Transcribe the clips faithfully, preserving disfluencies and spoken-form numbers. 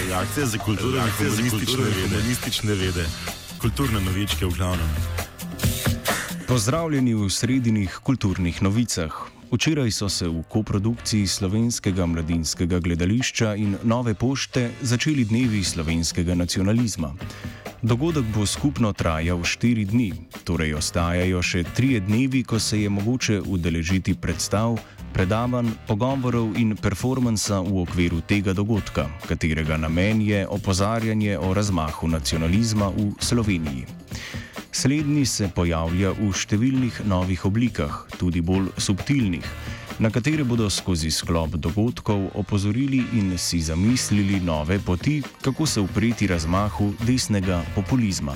Reakcija za kulturne in humanistične vede. humanistične vede. Kulturne novičke v glavnem. Pozdravljeni v sredinih kulturnih novicah. Včeraj so se v koprodukciji Slovenskega mladinskega gledališča in Nove pošte začeli dnevi slovenskega nacionalizma. Dogodek bo skupno trajal štiri dni, torej ostajajo še trije dnevi, ko se je mogoče udeležiti predstav, predavanj, pogovorov in performansa v okviru tega dogodka, katerega namen je opozarjanje o razmahu nacionalizma v Sloveniji. Slednji se pojavlja v številnih novih oblikah, tudi bolj subtilnih, na katere bodo skozi sklop dogodkov opozorili in si zamislili nove poti, kako se upreti razmahu desnega populizma.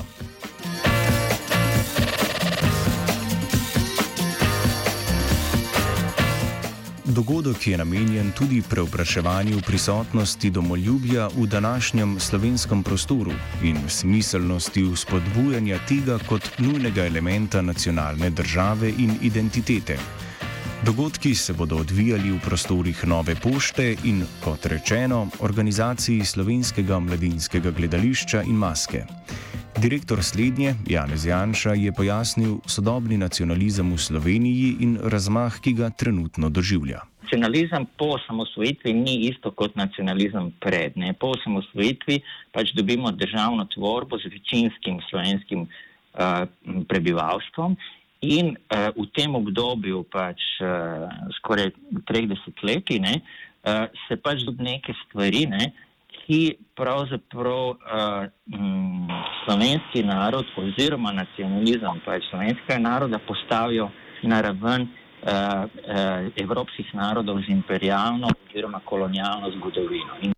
Dogodek je namenjen tudi prevpraševanju prisotnosti domoljubja v današnjem slovenskem prostoru in smiselnosti vzpodbujanja tega kot nujnega elementa nacionalne države in identitete. Dogodki se bodo odvijali v prostorih Nove pošte in, kot rečeno, organizaciji Slovenskega mladinskega gledališča in Maske. Direktor slednje, Janez Janša, je pojasnil sodobni nacionalizem v Sloveniji in razmah, ki ga trenutno doživlja. Nacionalizem po osamosvojitvi ni isto kot nacionalizem pred. Ne? Po osamosvojitvi pač dobimo državno tvorbo z večinskim slovenskim uh, prebivalstvom in uh, v tem obdobju pač uh, skoraj treh desetletij ne, uh, se pač tudi neke stvari, ne, ki pravzaprav uh, m, slovenski narod oziroma nacionalizem pač slovenskega naroda postavijo na raven uh, uh, evropskih narodov z imperialno oziroma kolonialno zgodovino. In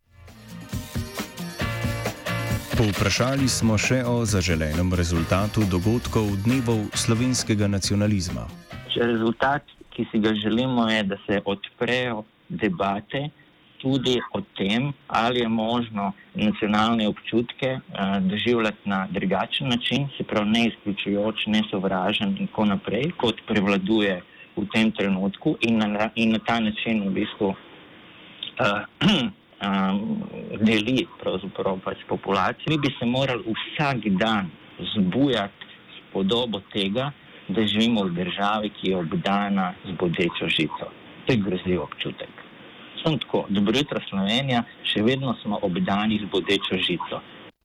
Povprašali smo še o zaželenem rezultatu dogodkov dnevov slovenskega nacionalizma. Rezultat, ki si ga želimo, je, da se odprejo debate tudi o tem, ali je možno nacionalne občutke uh, doživljati na drugačen način, se pravi ne izključujoč, ne sovražen in tako naprej, kot prevladuje v tem trenutku in na, in na ta način v bistvu uh, um, deli pravzaprav pač populacijo. Mi bi se morali vsak dan zbujati s podobo tega, da živimo v državi, ki je obdana z bodečo žico. To je grozljiv občutek. Samo tako, dobro jutro Slovenija, še vedno smo obdani z bodečo žico.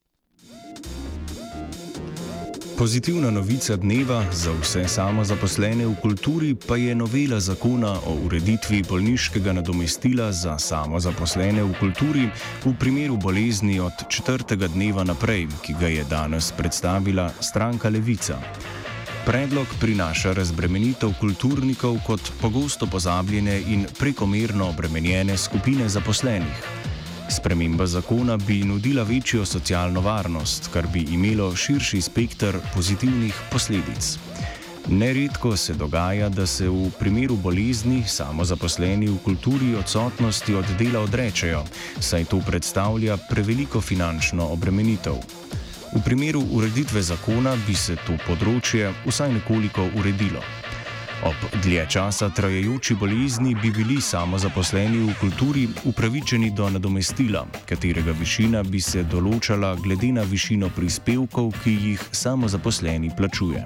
Pozitivna novica dneva za vse samozaposlene v kulturi pa je novela zakona o ureditvi bolniškega nadomestila za samozaposlene v kulturi v primeru bolezni od četrtega dneva naprej, ki ga je danes predstavila stranka Levica. Predlog prinaša razbremenitev kulturnikov kot pogosto pozabljene in prekomerno obremenjene skupine zaposlenih. Sprememba zakona bi nudila večjo socialno varnost, kar bi imelo širši spekter pozitivnih posledic. Neredko se dogaja, da se v primeru bolezni samozaposleni v kulturi odsotnosti od dela odrečejo, saj to predstavlja preveliko finančno obremenitev. V primeru ureditve zakona bi se to področje vsaj nekoliko uredilo. Ob dlje časa trajajoči bolezni bi bili samozaposleni v kulturi upravičeni do nadomestila, katerega višina bi se določala glede na višino prispevkov, ki jih samozaposleni plačuje.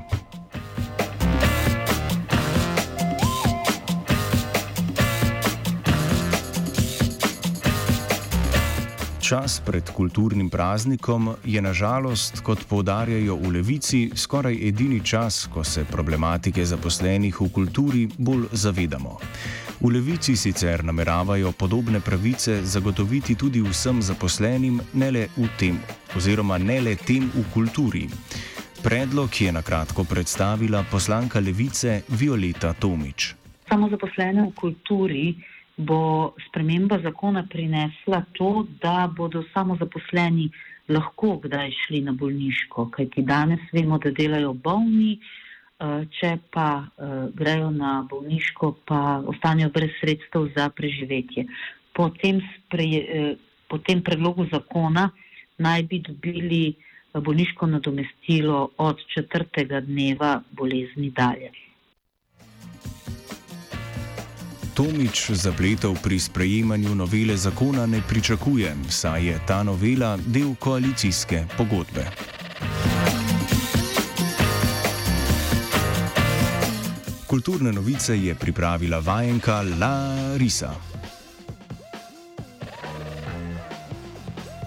Čas pred kulturnim praznikom je na žalost, kot poudarjajo v Levici, skoraj edini čas, ko se problematike zaposlenih v kulturi bolj zavedamo. V Levici sicer nameravajo podobne pravice zagotoviti tudi vsem zaposlenim, ne le v tem, oziroma ne le tem v kulturi. Predlog je na kratko predstavila poslanka Levice Violeta Tomić. Samozaposlene v kulturi bo sprememba zakona prinesla to, da bodo samozaposleni lahko kdaj šli na bolniško, kajti danes vemo, da delajo bolni, če pa grejo na bolniško, pa ostanejo brez sredstev za preživetje. Po tem, spre, po tem predlogu zakona naj bi dobili bolniško nadomestilo od četrtega dneva bolezni dalje. Tomič zapletov pri sprejemanju novele zakona ne pričakuje, saj je ta novela del koalicijske pogodbe. Kulturne novice je pripravila vajenka Larisa.